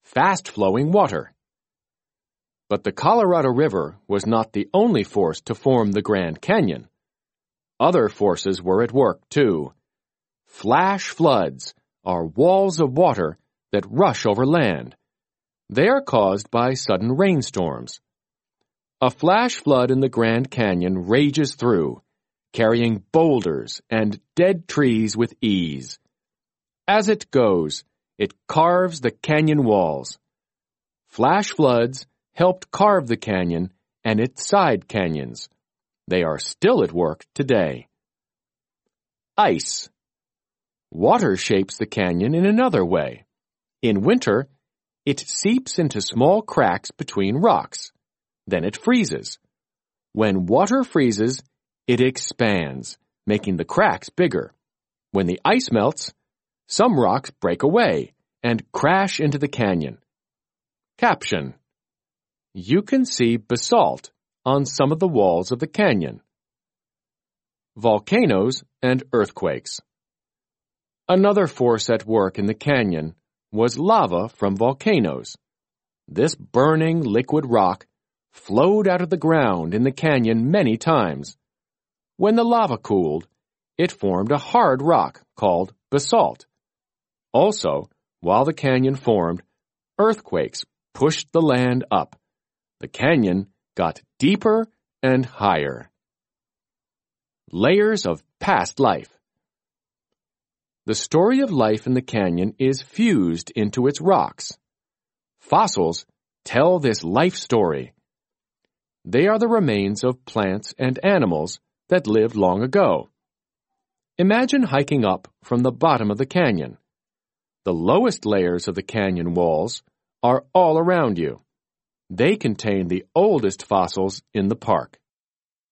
fast-flowing water. But the Colorado River was not the only force to form the Grand Canyon. Other forces were at work, too. Flash floods are walls of water that rush over land. They are caused by sudden rainstorms. A flash flood in the Grand Canyon rages through, carrying boulders and dead trees with ease. As it goes, it carves the canyon walls. Flash floods helped carve the canyon and its side canyons. They are still at work today. Ice. Water shapes the canyon in another way. In winter, it seeps into small cracks between rocks. Then it freezes. When water freezes, it expands, making the cracks bigger. When the ice melts, some rocks break away and crash into the canyon. Caption: You can see basalt on some of the walls of the canyon. Volcanoes and earthquakes. Another force at work in the canyon was lava from volcanoes. This burning liquid rock flowed out of the ground in the canyon many times. When the lava cooled, it formed a hard rock called basalt. Also, while the canyon formed, earthquakes pushed the land up. The canyon got deeper and higher. Layers of past life. The story of life in the canyon is fused into its rocks. Fossils tell this life story. They are the remains of plants and animals that lived long ago. Imagine hiking up from the bottom of the canyon. The lowest layers of the canyon walls are all around you. They contain the oldest fossils in the park.